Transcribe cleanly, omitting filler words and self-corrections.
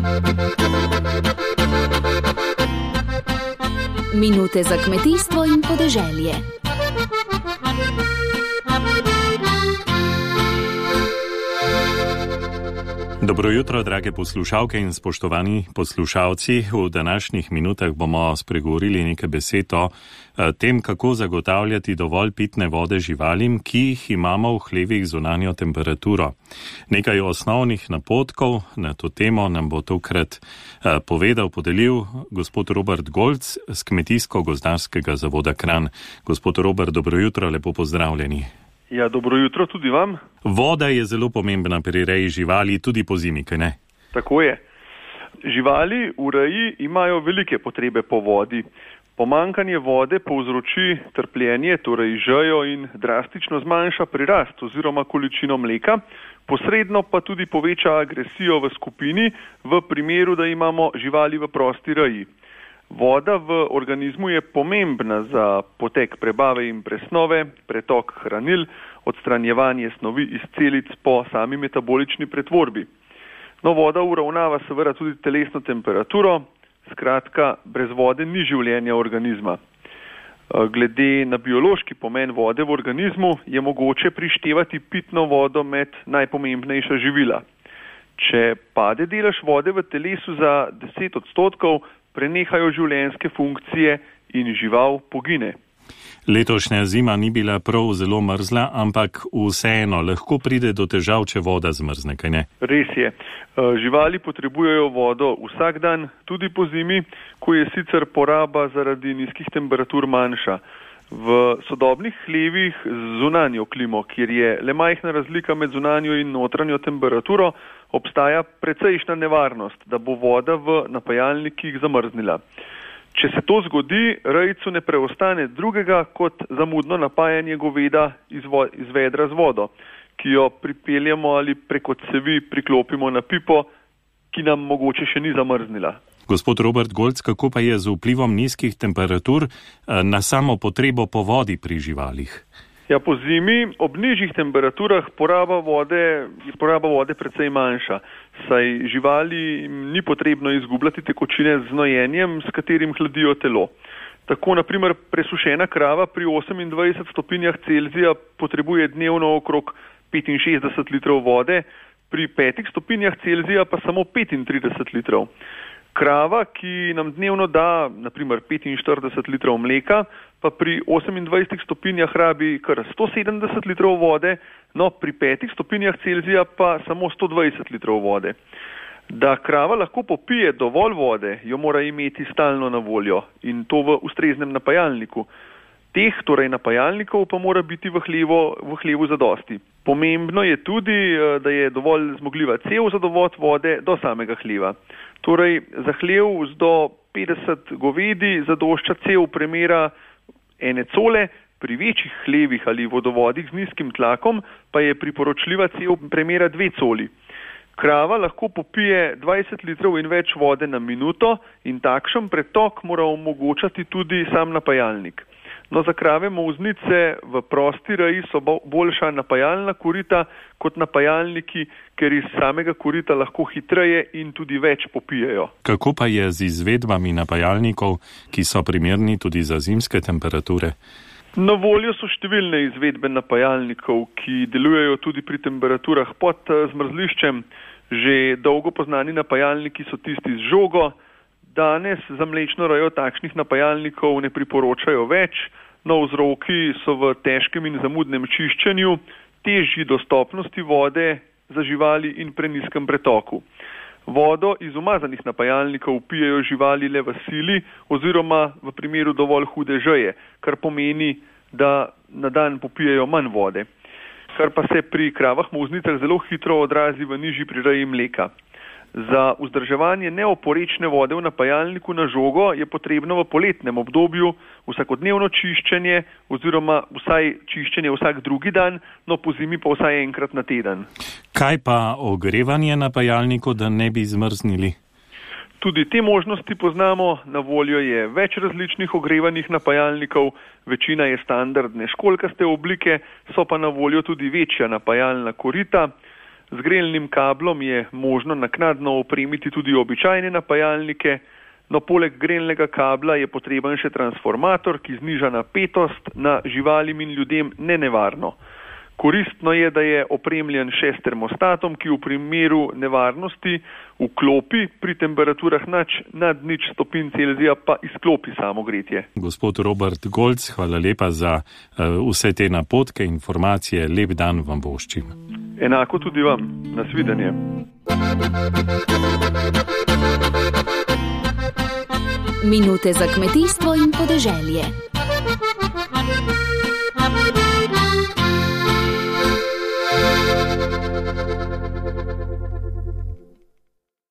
Minute za kmetijstvo in podeželje. Dobro jutro, drage poslušalke in spoštovani poslušalci. V današnjih minutah bomo spregovorili nekaj besed o tem, kako zagotavljati dovolj pitne vode živalim, ki jih imamo v hlevih z zunanjo temperaturo. Nekaj osnovnih napotkov na to temo nam bo tokrat podelil gospod Robert Golc z Kmetijsko-gozdarskega zavoda Kranj. Gospod Robert, dobro jutro, lepo pozdravljeni. Ja, dobro jutro tudi vam. Voda je zelo pomembna pri reji živali, tudi po zimi, kaj ne? Tako je. Živali v reji imajo velike potrebe po vodi. Pomanjkanje vode povzroči trpljenje, torej žejo in drastično zmanjša prirast oziroma količino mleka, posredno pa tudi poveča agresijo v skupini v primeru, da imamo živali v prosti reji. Voda v organizmu je pomembna za potek prebave in presnove, pretok hranil, odstranjevanje snovi iz celic po sami metabolični pretvorbi. No, voda uravnava seveda tudi telesno temperaturo, skratka, brez vode ni življenja organizma. Glede na biološki pomen vode v organizmu je mogoče prištevati pitno vodo med najpomembnejša živila. Če pade delež vode v telesu za 10%, prenehajo življenjske funkcije in žival pogine. Letošnja zima ni bila prav zelo mrzla, ampak vseeno lahko pride do težav, če voda zmrzne, kaj ne? Res je. Živali potrebujejo vodo vsak dan, tudi po zimi, ko je sicer poraba zaradi nizkih temperatur manjša. V sodobnih hlevih z zunanjo klimo, kjer je le majhna razlika med zunanjo in notranjo temperaturo, obstaja precejšnja nevarnost, da bo voda v napajalnikih zamrznila. Če se to zgodi, rejcu ne preostane drugega kot zamudno napajanje goveda iz vedra z vodo, ki jo pripeljemo ali preko cevi priklopimo na pipo, ki nam mogoče še ni zamrznila. Gospod Robert Golc, kako pa je z vplivom nizkih temperatur na samo potrebo po vodi pri živalih? Ja, po zimi ob nižjih temperaturah poraba vode precej manjša, saj živali ni potrebno izgubljati tekočine z znojenjem, s katerim hladijo telo. Tako, na primer, presušena krava pri 28 stopinjah Celzija potrebuje dnevno okrog 65 litrov vode, pri 5 stopinjah Celzija pa samo 35 litrov. Krava, ki nam dnevno da, na primer, 45 litrov mleka, pa pri 28 stopinjah rabi kar 170 litrov vode, no pri 5 stopinjah Celzija pa samo 120 litrov vode. Da krava lahko popije dovolj vode, jo mora imeti stalno na voljo in to v ustreznem napajalniku. Teh, torej napajalnikov, pa mora biti v hlevu zadosti. Pomembno je tudi, da je dovolj zmogljiva cev za dovod vode do samega hleva. Torej, za hlev z do 50 govedi zadošča cev premera 1 cole, pri večjih hlevih ali vodovodih z nizkim tlakom pa je priporočljiva cev premera 2 coli. Krava lahko popije 20 litrov in več vode na minuto in takšen pretok mora omogočati tudi sam napajalnik. No, za krave molznice v prosti reji so boljša napajalna korita kot napajalniki, ker iz samega korita lahko hitreje in tudi več popijejo. Kako pa je z izvedbami napajalnikov, ki so primerni tudi za zimske temperature? Na voljo so številne izvedbe napajalnikov, ki delujejo tudi pri temperaturah pod zmrzliščem. Že dolgo poznani napajalniki so tisti z žogo. Danes za mlečno rejo takšnih napajalnikov ne priporočajo več, no vzroki so v težkem in zamudnem čiščenju, težji dostopnosti vode za živali in prenizkem pretoku. Vodo iz umazanih napajalnikov pijejo živali le v sili oziroma v primeru dovolj hude žeje, kar pomeni, da na dan popijejo manj vode, kar pa se pri kravah molznicah zelo hitro odrazi v nižji prireji mleka. Za vzdrževanje neoporečne vode v napajalniku na žogo je potrebno v poletnem obdobju vsakodnevno čiščenje oziroma vsaj čiščenje vsak drugi dan, no po zimi pa vsaj enkrat na teden. Kaj pa ogrevanje napajalnikov, da ne bi zmrznili? Tudi te možnosti poznamo, na voljo je več različnih ogrevanih napajalnikov, večina je standardne školjkaste oblike, so pa na voljo tudi večja napajalna korita. Z grelnim kablom je možno naknadno opremiti tudi običajne napajalnike, no poleg grelnega kabla je potreben še transformator, ki zniža napetost na živalim in ljudem nenevarno. Koristno je, da je opremljen še s termostatom, ki v primeru nevarnosti vklopi pri temperaturah nad 0 stopinj Celzija pa izklopi samo gretje. Gospod Robert Golc, hvala lepa za vse te napotke, informacije. Lep dan vam voščim. Enako tudi vam. Nasvidenje. Minute za kmetijstvo in podeželje.